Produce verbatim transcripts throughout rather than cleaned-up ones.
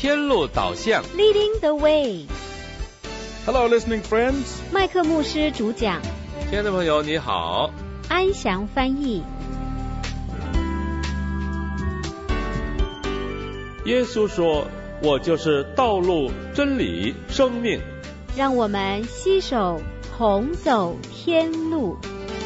天路导向 Leading the way. Hello, listening friends. 麦克牧师主讲， 亲爱的朋友你好， 安祥翻译。 耶稣说，我就是道路、真理、生命。 让我们携手同走天路。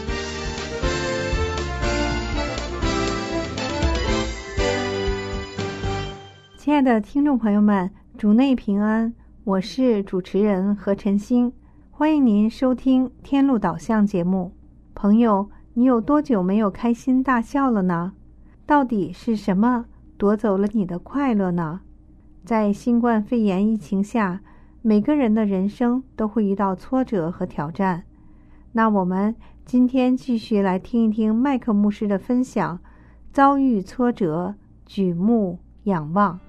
亲爱的听众朋友们，主内平安，我是主持人何晨星，欢迎您收听天路导向节目。朋友，你有多久没有开心大笑了呢？到底是什么夺走了你的快乐呢？在新冠肺炎疫情下，每个人的人生都会遇到挫折和挑战。那我们今天继续来听一听麦克牧师的分享，遭遇挫折，举目仰望。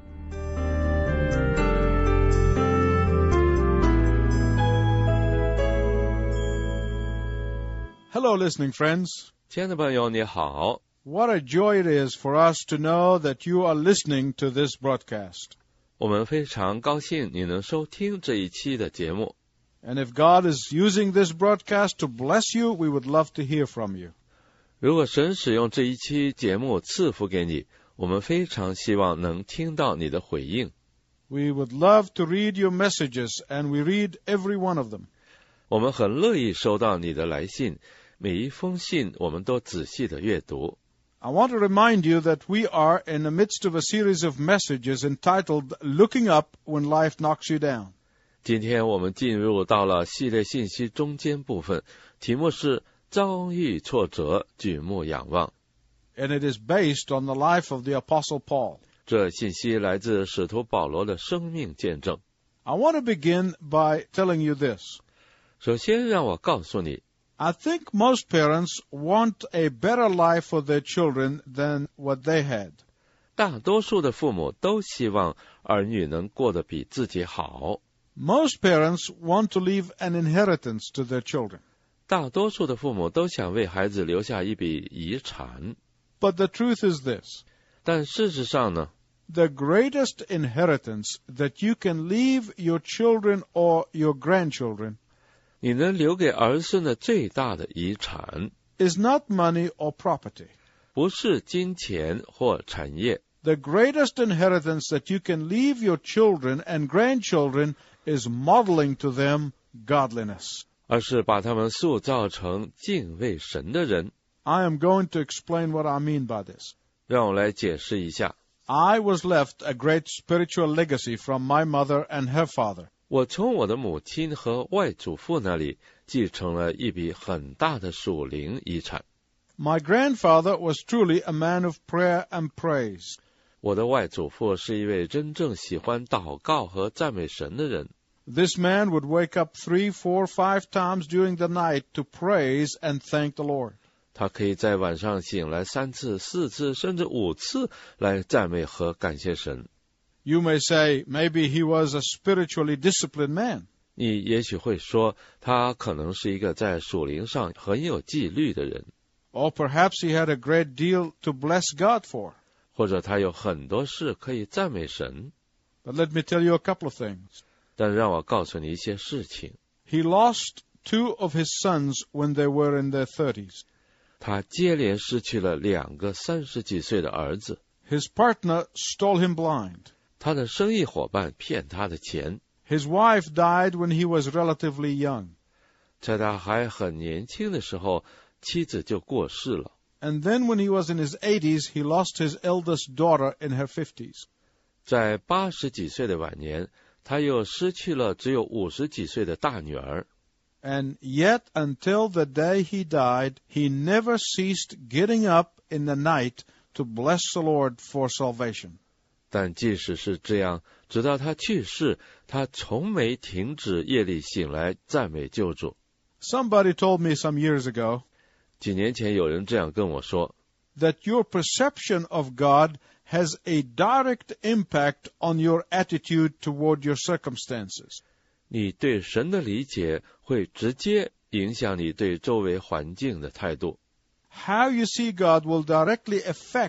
Hello, listening friends. 亲爱的朋友你好， What a joy it is for us to know that you are listening to this broadcast. 我们非常高兴你能收听这一期的节目。 And if God is using this broadcast to bless you, we would love to hear from you. 如果神使用这一期节目赐福给你，我们非常希望能听到你的回应。 We would love to read your messages, and we read every one of them. 我们很乐意收到你的来信，每一封信我们都仔细的阅读。 I want to remind you that we are in the midst of a series of messages entitled Looking Up When Life Knocks You Down. 今天我们进入到了系列信息中间部分，题目是遭遇挫折，举目仰望。 And it is based on the life of the Apostle Paul. 这信息来自使徒保罗的生命见证。 I want to begin by telling you this. 首先让我告诉你， I think most parents want a better life for their children than what they had. 大多数的父母都希望儿女能过得比自己好。 Most parents want to leave an inheritance to their children. 大多数的父母都想为孩子留下一笔遗产。 But the truth is this. 但事实上呢， The greatest inheritance that you can leave your children or your grandchildren 你能留给儿孙的最大的遗产 is not money or property. 不是金钱或产业， The greatest inheritance that you can leave your children and grandchildren is modeling to them godliness. 而是把他们塑造成敬畏神的人。 I am going to explain what I mean by this. 让我来解释一下， I was left a great spiritual legacy from my mother and her father. 我从我的母亲和外祖父那里继承了一笔很大的属灵遗产。 My grandfather was truly a man of prayer and praise. 我的外祖父是一位真正喜欢祷告和赞美神的人。 This man would wake up three, four, five times during the night to praise and thank the Lord. 他可以在晚上醒来三次、四次，甚至五次来赞美和感谢神。 You may say, maybe he was a spiritually disciplined man. 你也许会说，他可能是一个在属灵上很有纪律的人， Or perhaps he had a great deal to bless God for. 或者他有很多事可以赞美神。 But let me tell you a couple of things. 但让我告诉你一些事情， He lost two of his sons when they were in their thirties. 他接连失去了两个三十几岁的儿子， His partner stole him blind. 他的生意伙伴骗他的钱， His wife died when he was relatively young. 在他还很年轻的时候，妻子就过世了。 And then when he was in his eighties, he lost his eldest daughter in her fifties. 在八十几岁的晚年，他又失去了只有五十几岁的大女儿。 And yet, until the day he died, he never ceased getting up in the night to bless the Lord for salvation. 但即使是这样，直到他去世，他从没停止夜里醒来赞美救主。 Somebody told me some years ago 几年前有人这样跟我说， that your perception of God has a direct impact on your attitude toward your circumstances. 你对神的理解会直接影响你对周围环境的态度。 How you see God will directly affect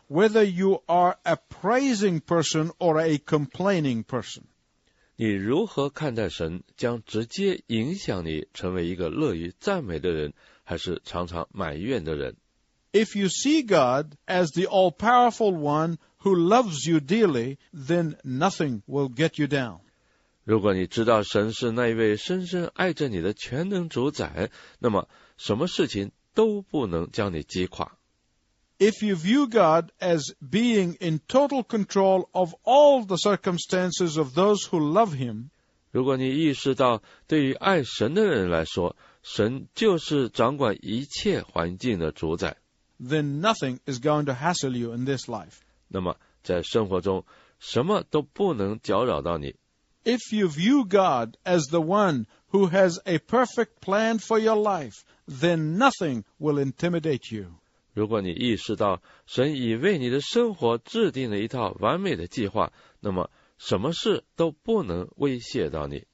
whether you are a praising person or a complaining person. 你如何看待神，将直接影响你成为一个乐于赞美的人，还是常常埋怨的人。 If you see God as the all-powerful one who loves you dearly, then nothing will get you down. 如果你知道神是那一位深深爱着你的全能主宰，那么什么事情都不能将你击垮。 If you view God as being in total control of all the circumstances of those who love Him, 如果你意识到对于爱神的人来说，神就是掌管一切环境的主宰， then nothing is going to hassle you in this life. 那么在生活中什么都不能搅扰到你。 If you view God as the one who has a perfect plan for your life, then nothing will intimidate you. 如果你意识到神已为你的生活制定了一套完美的计划，那么什么事都不能威胁到你。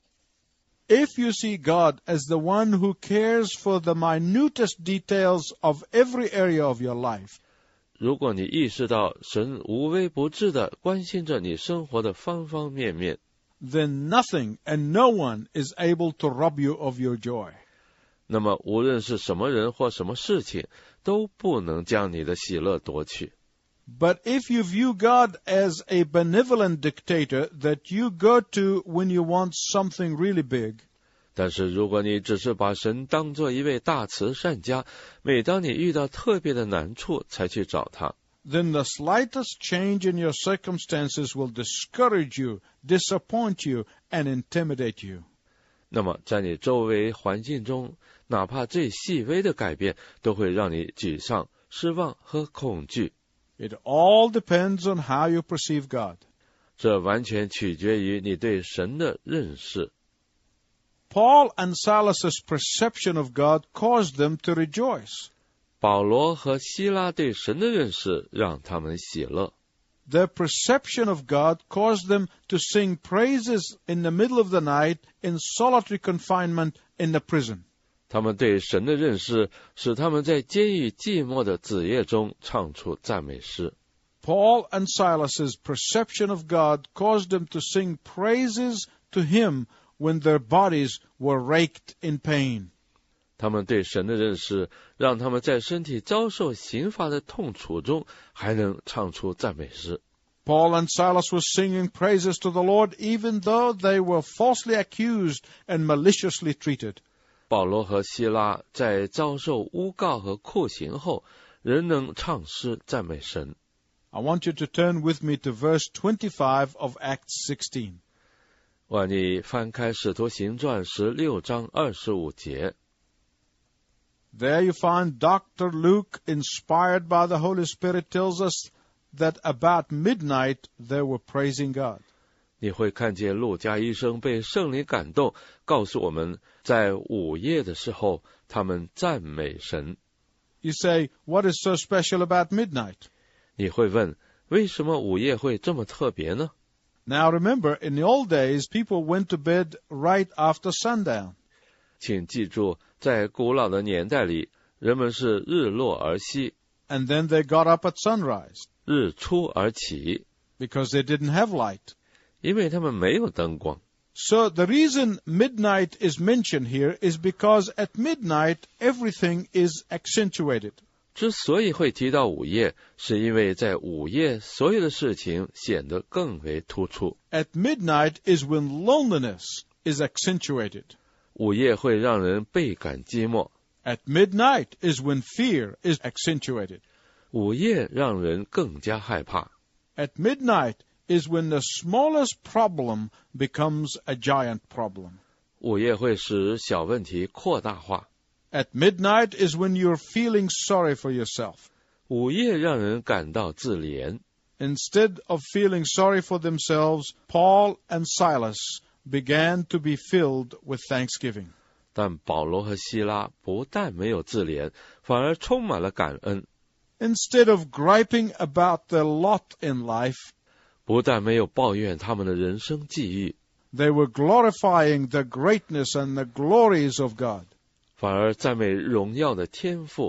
If you see God as the one who cares for the minutest details of every area of your life, 如果你意识到神无微不至地关心着你生活的方方面面， then nothing and no one is able to rob you of your joy. 那么无论是什么人或什么事情，都不能将你的喜乐夺去。 But if you view God as a benevolent dictator that you go to when you want something really big, 但是如果你只是把神当作一位大慈善家，每当你遇到特别的难处才去找他， then the slightest change in your circumstances will discourage you, disappoint you, and intimidate you. 那么在你周围环境中，哪怕最细微的改变，都会让你沮丧、失望和恐惧。 It all depends on how you perceive God. 这完全取决于你对神的认识。 Paul and Silas's perception of God caused them to rejoice. 保罗和希拉对神的认识让他们喜乐。 Their perception of God caused them to sing praises in the middle of the night in solitary confinement in the prison. 他们对神的认识使他们在监狱寂寞的子夜中唱出赞美诗。 Paul and Silas's perception of God caused them to sing praises to Him when their bodies were racked in pain. 他们对神的认识让他们在身体遭受刑罚的痛楚中还能唱出赞美诗。 Paul and Silas were singing praises to the Lord even though they were falsely accused and maliciously treated. 保罗和希拉在遭受诬告和酷刑后，仍能唱诗赞美神。 I want you to turn with me to verse twenty-five of Acts sixteen. 我你翻开《使徒行传》十六章二十五节。 There you find Doctor Luke, inspired by the Holy Spirit, tells us that about midnight they were praising God. 你会看见路加医生被圣灵感动，告诉我们，在午夜的时候，他们赞美神。 You say, what is so special about midnight? 你会问，为什么午夜会这么特别呢？ Now remember, in the old days, people went to bed right after sundown. 请记住，在古老的年代里，人们是日落而息， And then they got up at sunrise 日出而起， because they didn't have light. 因为他们没有灯光。 So the reason midnight is mentioned here is because at midnight everything is accentuated. 之所以会提到午夜，是因为在午夜所有的事情显得更为突出。 At midnight is when loneliness is accentuated. 午夜会让人倍感寂寞， At midnight is when fear is accentuated. 午夜让人更加害怕。 At midnight is when the smallest problem becomes a giant problem. 午夜会使小问题扩大化。 At midnight is when you're feeling sorry for yourself. 午夜让人感到自怜。 Instead of feeling sorry for themselves, Paul and Silas began to be filled with thanksgiving. 但保罗和希拉不但没有自怜，反而充满了感恩。 Instead of griping about their lot in life, 不但没有抱怨他们的人生际遇， they were glorifying the greatness and the glories of God. 反而赞美荣耀的天赋。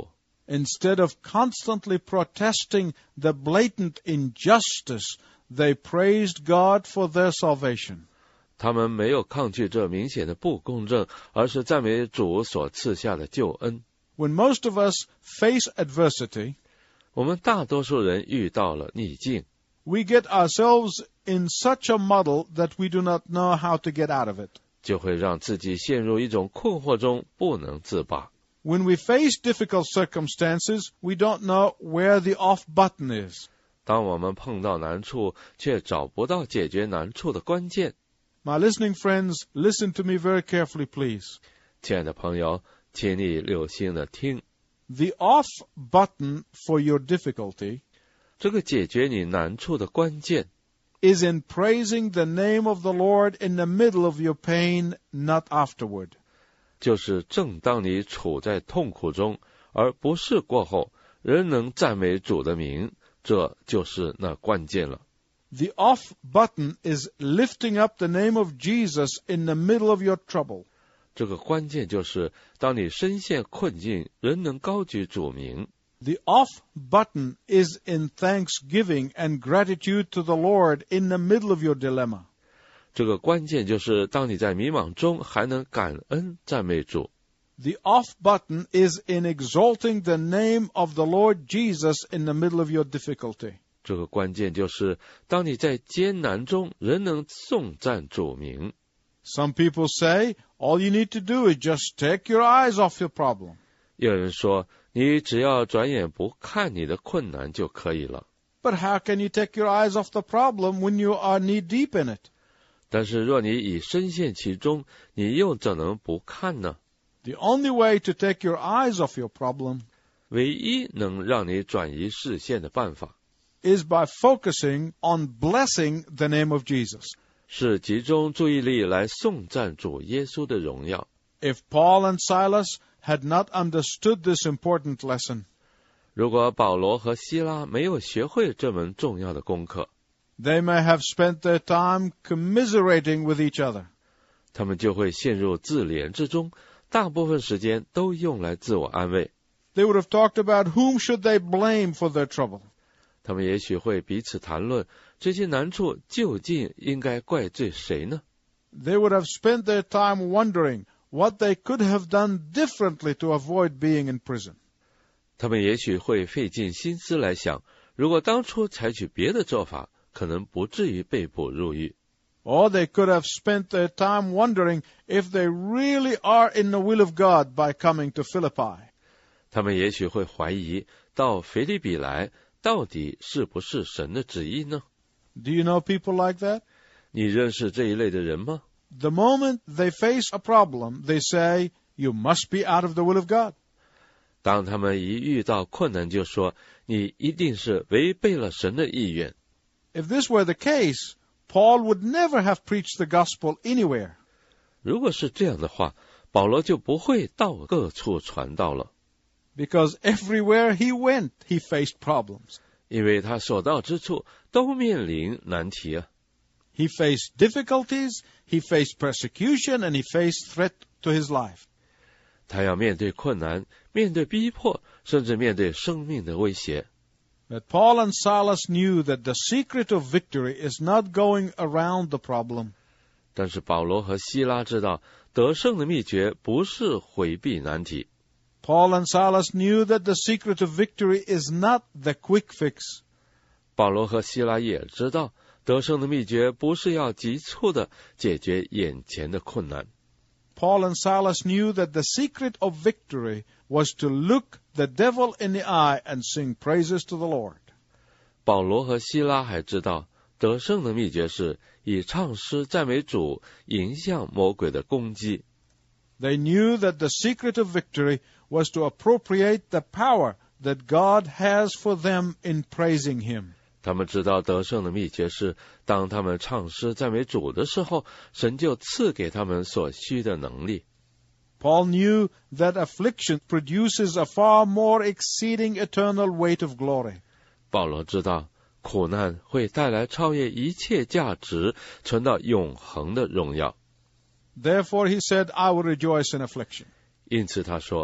Instead of constantly protesting the blatant injustice, they praised God for their salvation. 他们没有抗拒这明显的不公正，而是赞美主所赐下的救恩。 When most of us face adversity, 我们大多数人遇到了逆境， we get ourselves in such a muddle that we do not know how to get out of it. 就会让自己陷入一种困惑中，不能自拔。 When we face difficult circumstances, we don't know where the off button is. 当我们碰到难处，却找不到解决难处的关键。 My listening friends, listen to me very carefully, please. 亲爱的朋友，请你留心的听， The off button for your difficulty 这个解决你难处的关键， is in praising the name of the Lord in the middle of your pain, not afterward. 就是正当你处在痛苦中，而不是过后，仍能赞美主的名，这就是那关键了。 The off button is lifting up the name of Jesus in the middle of your trouble. 这个关键就是，当你深陷困境，仍能高举主名。 The off button is in thanksgiving and gratitude to the Lord in the middle of your dilemma. 这个关键就是，当你在迷茫中，还能感恩赞美主。 The off button is in exalting the name of the Lord Jesus in the middle of your difficulty. 这个关键就是，当你在艰难中，仍能颂赞主名。 Some people say, all you need to do is just take your eyes off your problem. 有人说，你只要转眼不看你的困难就可以了。 But how can you take your eyes off the problem when you are knee-deep in it? 但是若你已深陷其中，你又怎能不看呢？ The only way to take your eyes off your problem 唯一能让你转移视线的办法， is by focusing on blessing the name of Jesus. 是集中注意力来颂赞主耶稣的荣耀。 If Paul and Silas had not understood this important lesson, 如果保罗和希拉没有学会这门重要的功课， they may have spent their time commiserating with each other. 他们就会陷入自怜之中，大部分时间都用来自我安慰。 They would have talked about whom should they blame for their trouble. 他们也许会彼此谈论这些难处究竟应该怪罪谁呢？ They would have spent their time wondering what they could have done differently to avoid being in prison. 他们也许会费尽心思来想，如果当初采取别的做法，可能不至于被捕入狱。 Or they could have spent their time wondering if they really are in the will of God by coming to Philippi. 他们也许会怀疑，到腓立比来到底是不是神的旨意呢？ Do you know people like that? 你认识这一类的人吗？ The moment they face a problem, they say, you must be out of the will of God. 当他们一遇到困难，就说你一定是违背了神的意愿。 If this were the case, Paul would never have preached the gospel anywhere. 如果是这样的话，保罗就不会到各处传道了， Because everywhere he went, he faced problems. 因为他所到之处都面临难题啊。 He faced difficulties, he faced persecution, and he faced threat to his life. 他要面对困难，面对逼迫，甚至面对生命的威胁。 But Paul and Silas knew that the secret of victory is not going around the problem. 但是保罗和希拉知道，得胜的秘诀不是回避难题。 Paul and Silas knew that the secret of victory is not the quick fix. 保罗和希拉也知道，得胜的秘诀不是要急促的解决眼前的困难。 Paul and Silas knew that the secret of victory was to look the devil in the eye and sing praises to the Lord. 保罗和希拉还知道，得胜的秘诀是以唱诗赞美主，迎向魔鬼的攻击。 They knew that the secret of victory was to appropriate the power that God has for them in praising Him. 他们知道得胜的秘诀是，当他们唱诗赞美主的时候，神就赐给他们所需的能力。 Paul knew that affliction produces a far more exceeding eternal weight of glory. 保罗知道，苦难会带来超越一切价值、存到永恒的荣耀。 Therefore he said, I will rejoice in affliction. 因此他说，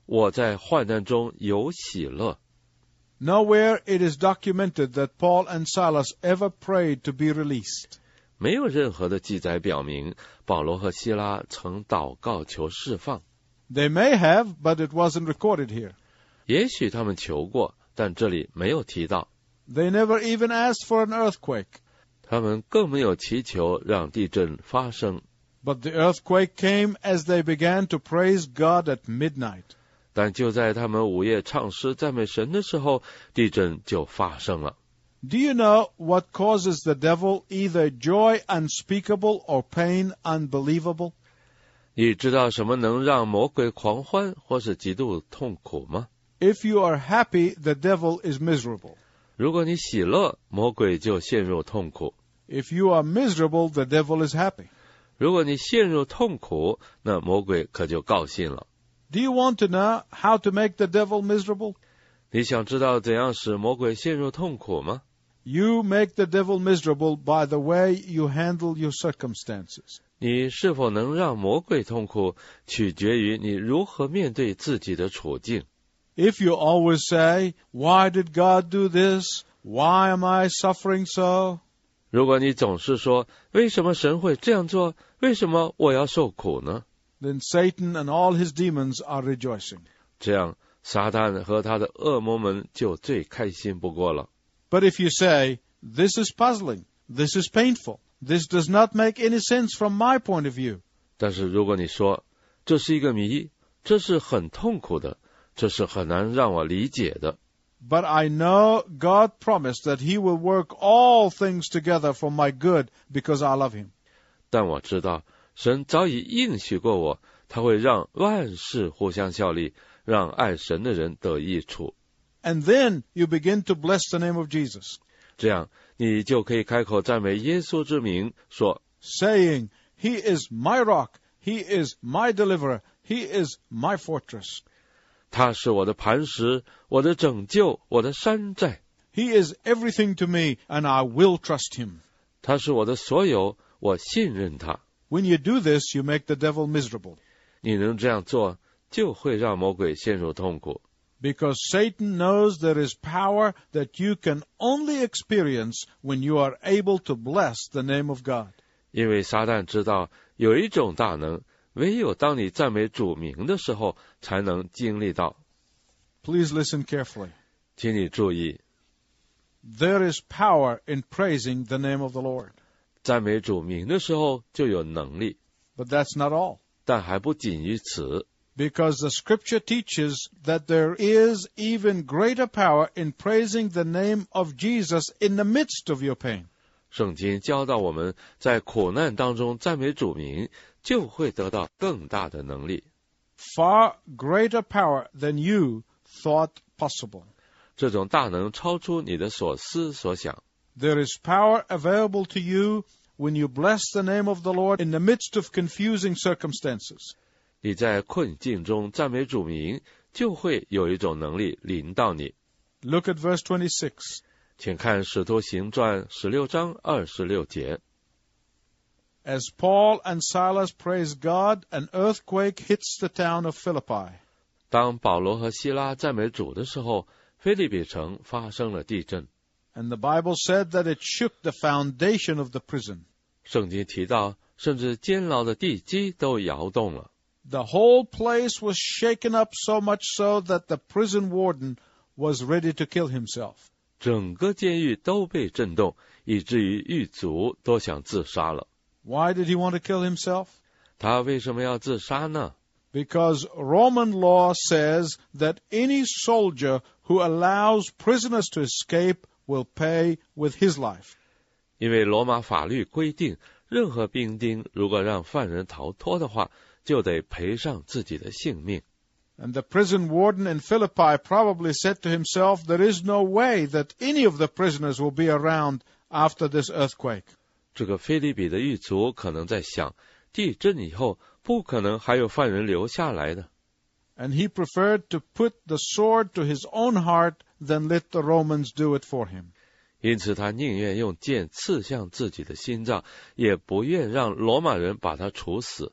我在患难中有喜乐。 Nowhere it is documented that Paul and Silas ever prayed to be released. 没有任何的记载表明保罗和希拉曾祷告求释放。 They may have, but it wasn't recorded here. 也许他们求过，但这里没有提到。 They never even asked for an earthquake. 他们更没有祈求让地震发生。 But the earthquake came as they began to praise God at midnight. 但就在他们午夜唱诗赞美神的时候，地震就发生了。 Do you know what causes the devil either joy unspeakable or pain unbelievable? 你知道什么能让魔鬼狂欢或是极度痛苦吗？ If you are happy, the devil is miserable. 如果你喜乐，魔鬼就陷入痛苦； If you are miserable, the devil is happy. 如果你陷入痛苦，那魔鬼可就高兴了。 Do you want to know how to make the devil miserable? 你想知道怎样使魔鬼陷入痛苦吗？ You make the devil miserable by the way you handle your circumstances. 你是否能让魔鬼痛苦，取决于你如何面对自己的处境。 If you always say, "Why did God do this? Why am I suffering so?" 如果你总是说为什么神会这样做，为什么我要受苦呢？ then Satan and all his demons are rejoicing. 这样撒旦和他的恶魔们就最开心不过了。 But if you say, "This is puzzling, this is painful, this does not make any sense from my point of view," 但是如果你说这是一个谜，这是很痛苦的，这是很难让我理解的， but I know God promised that he will work all things together for my good because I love him. 但我知道神早已应许过我，他会让万事互相效力，让爱神的人得益处。 And then you begin to bless the name of Jesus, 这样你就可以开口赞美耶稣之名，说 saying, "He is my rock, he is my deliverer, he is my fortress. 他是我的磐石，我的拯救，我的山寨， He is everything to me, and I will trust him." 他是我的所有，我信任他。 When you do this, you make the devil miserable, 你能这样做，就会让魔鬼陷入痛苦。 because Satan knows there is power that you can only experience when you are able to bless the name of God. 因为撒旦知道有一种大能，唯有当你赞美主名的时候，才能经历到。 Please listen carefully. 请你注意， There is power in praising the name of the Lord. 赞美主名的时候就有能力， But that's not all, 但还不仅于此。 because the scripture teaches that there is even greater power in praising the name of Jesus in the midst of your pain. 圣经教导我们在苦难当中赞美主名，就会得到更大的能力， Far greater power than you thought possible. 这种大能超出你的所思所想。 There is power available to you when you bless the name of the Lord in the midst of confusing circumstances. 你在困境中赞美主名，就会有一种能力临到你。 Look at verse twenty-six. 请看《使徒行传》十六章二十六节。 As Paul and Silas praise God, an earthquake hits the town of Philippi. 当保罗和希拉赞美主的时候，腓立比城发生了地震。 And the Bible said that it shook the foundation of the prison. 圣经提到，甚至监牢的地基都摇动了。 The whole place was shaken up so much so that the prison warden was ready to kill himself. 整个监狱都被震动，以至于狱卒都想自杀了。 Why did he want to kill himself? 他为什么要自杀呢？ Because Roman law says that any soldier who allows prisoners to escape will pay with his life. 因为罗马法律规定，任何兵丁如果让犯人逃脱的话，就得赔上自己的性命。 And the prison warden in Philippi probably said to himself, there is no way that any of the prisoners will be around after this earthquake. 这个腓立比的狱卒可能在想，地震以后不可能还有犯人留下来的。 And he preferred to put the sword to his own heart than let the Romans do it for him. 因此他宁愿用剑刺向自己的心脏，也不愿让罗马人把他处死。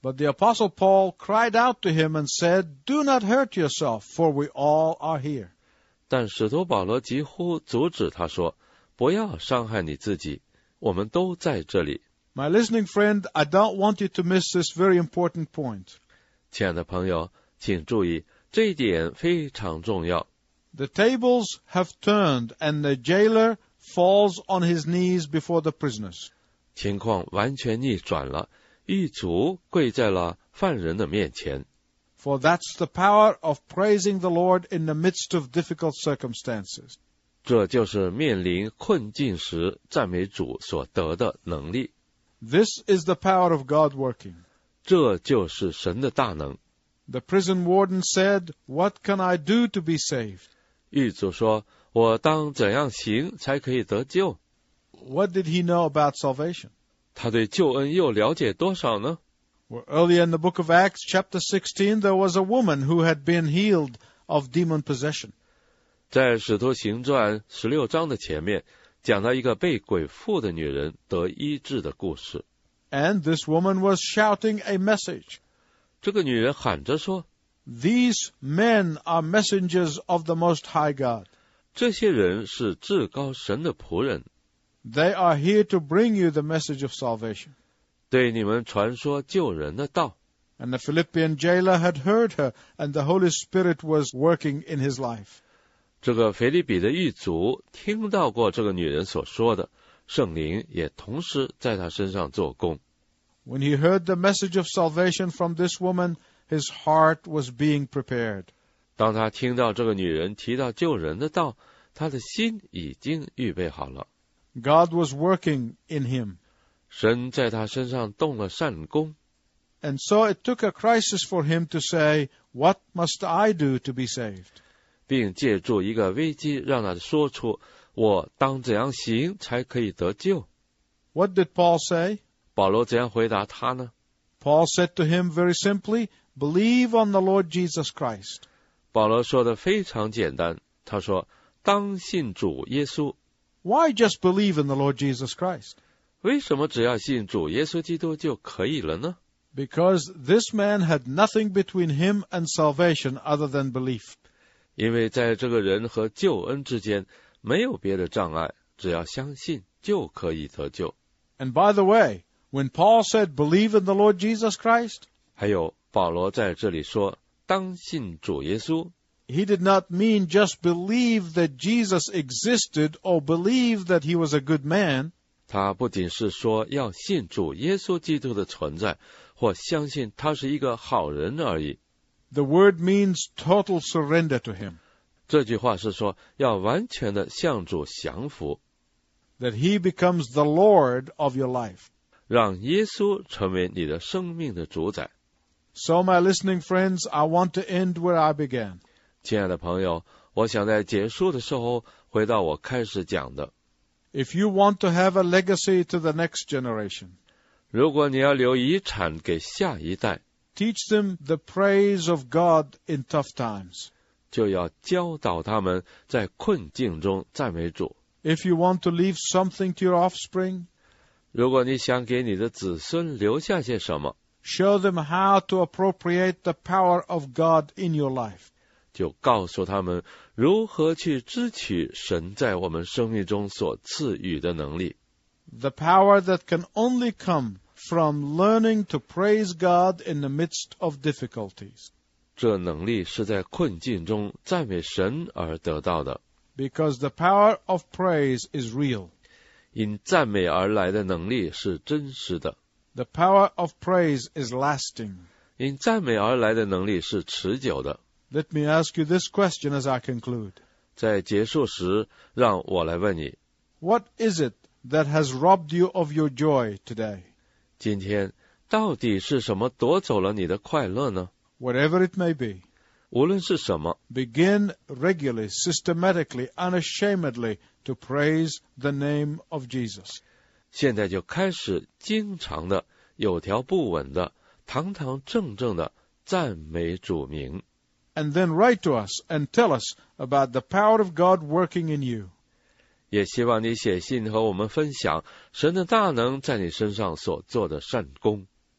But the Apostle Paul cried out to him and said, "Do not hurt yourself, for we all are here." 但使徒保罗几乎阻止他说：“不要伤害你自己，我们都在这里。” My listening friend, I don't want you to miss this very important point. 亲爱的朋友，请注意，这一点非常重要。 The tables have turned, and the jailer falls on his knees before the prisoners. 情况完全逆转了，狱卒跪在了犯人的面前。 For that's the power of praising the Lord in the midst of difficult circumstances. 这就是面临困境时赞美主所得的能力。 This is the power of God working. 这就是神的大能。 The prison warden said, "What can I do to be saved?" 狱卒说：“我当怎样行才可以得救？” What did he know about salvation? 他对救恩又了解多少呢？ Well, earlier in the book of Acts, chapter sixteen, there was a woman who had been healed of demon possession. 在使徒行传十六章的前面，讲到一个被鬼附的女人得医治的故事。 And this woman was shouting a message. 这个女人喊着说： These men are messengers of the Most High God. 这些人是至高神的仆人， They are here to bring you the message of salvation. 对你们传说救人的道。 And the Philippian jailer had heard her, and the Holy Spirit was working in his life. 这个腓立比的狱卒听到过这个女人所说的，圣灵也同时在她身上做工。 When he heard the message of salvation from this woman, his heart was being prepared. 当他听到这个女人提到救人的道，他的心已经预备好了。 God was working in him. 神在他身上动了善工， And so it took a crisis for him to say, "What must I do to be saved?" 并借助一个危机让他说出：我当怎样行才可以得救？ What did Paul say? 保罗怎样回答他呢？ Paul said to him very simply, "Believe on the Lord Jesus Christ." 保罗说的非常简单，他说：当信主耶稣。 Why just believe in the Lord Jesus Christ? 为什么只要信主耶稣基督就可以了呢？ Because this man had nothing between him and salvation other than belief. 因为在这个人和救恩之间没有别的障碍，只要相信就可以得救。 And by the way, when Paul said, "Believe in the Lord Jesus Christ," 还有保罗在这里说当信主耶稣， he did not mean just believe that Jesus existed or believe that he was a good man. 他不仅是说要信主耶稣基督的存在，或相信他是一个好人而已。 The word means total surrender to him. 这句话是说要完全的向主降服， That he becomes the Lord of your life. 让耶稣成为你的生命的主宰。 So, my listening friends, I want to end where I began. 亲爱的朋友，我想在结束的时候回到我开始讲的。 If you want to have a legacy to the next generation, 如果你要留遗产给下一代， teach them the praise of God in tough times. 就要教导他们在困境中赞美主。 If you want to leave something to your offspring, 如果你想给你的子孙留下些什么， show them how to appropriate the power of God in your life. 就告诉他们如何去支取神在我们生命中所赐予的能力。 The power that can only come from learning to praise God in the midst of difficulties. 这能力是在困境中赞美神而得到的。 Because the power of praise is real. 因赞美而来的能力是真实的。 The power of praise is lasting. 因赞美而来的能力是持久的。 Let me ask you this question as I conclude. 在结束时，让我来问你， What is it that has robbed you of your joy today? 今天到底是什么夺走了你的快乐呢？ Whatever it may be, 无论是什么， begin regularly, systematically, unashamedly to praise the name of Jesus. 现在就开始经常的、有条不紊的、堂堂正正的赞美主名。 And then write to us and tell us about the power of God working in you. 也希望你写信和我们分享神的大能在你身上所做的善功。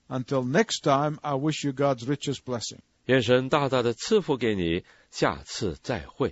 Until next time, I wish you God's richest blessing. 愿神大大的赐福给你，下次再会。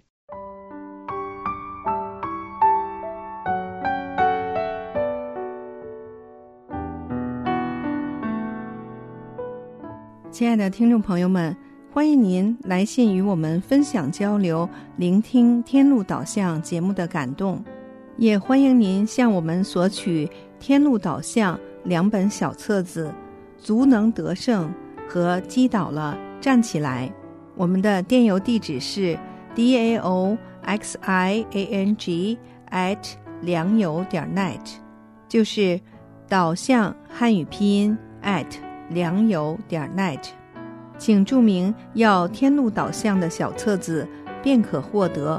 亲爱的听众朋友们，欢迎您来信与我们分享交流，聆听天路导向节目的感动，也欢迎您向我们索取天路导向两本小册子，足能得胜和击倒了站起来。我们的电邮地址是 d a o x i a n g at 良友点 net， 就是导向汉语拼音 at 良友点 net， 请注明要天路导向的小册子，便可获得。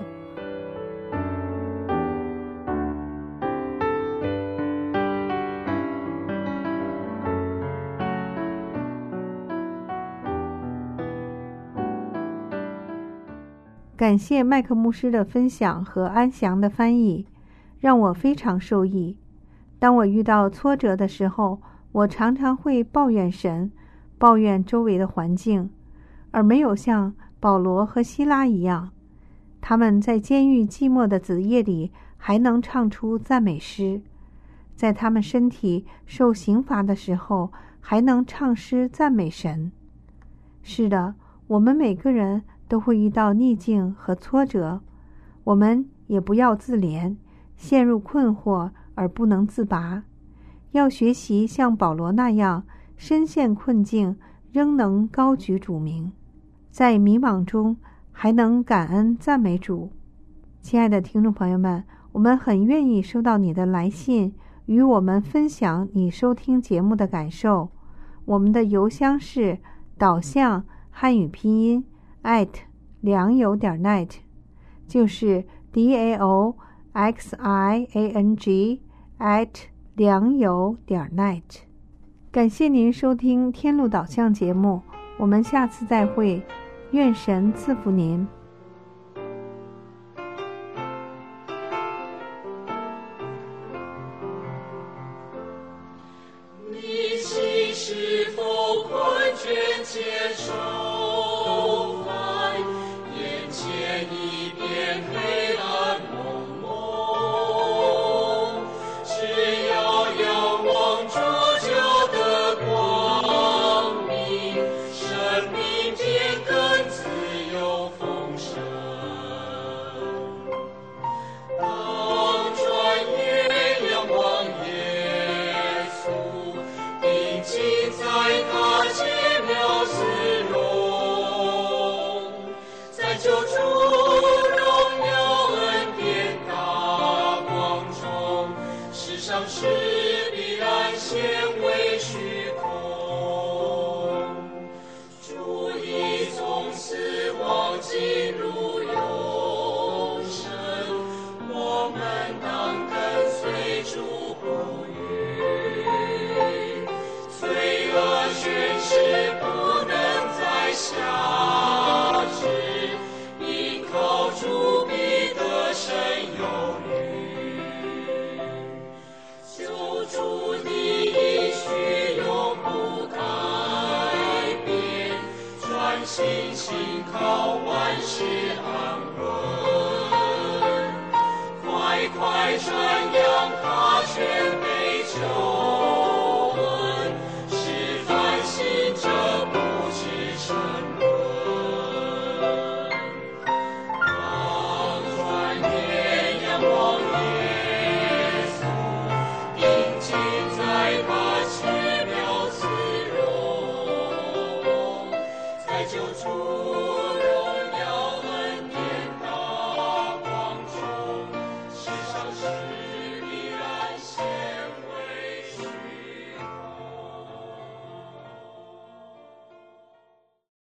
感谢麦克牧师的分享和安详的翻译，让我非常受益。当我遇到挫折的时候，我常常会抱怨神，抱怨周围的环境，而没有像保罗和希拉一样，他们在监狱寂寞的子夜里还能唱出赞美诗，在他们身体受刑罚的时候还能唱诗赞美神。是的，我们每个人都会遇到逆境和挫折，我们也不要自怜，陷入困惑而不能自拔，要学习像保罗那样，身陷困境仍能高举主名，在迷茫中还能感恩赞美主。亲爱的听众朋友们，我们很愿意收到你的来信，与我们分享你收听节目的感受。我们的邮箱是导向汉语拼音at 良友点 net， 就是 d a o x i a n g at 良友点 net。 感谢您收听天路导向节目，我们下次再会，愿神赐福您。 你心是否困倦接受快传扬他全备救恩，使凡信者不至沉沦。当转眼仰望耶稣，定睛在他奇妙慈容，在救主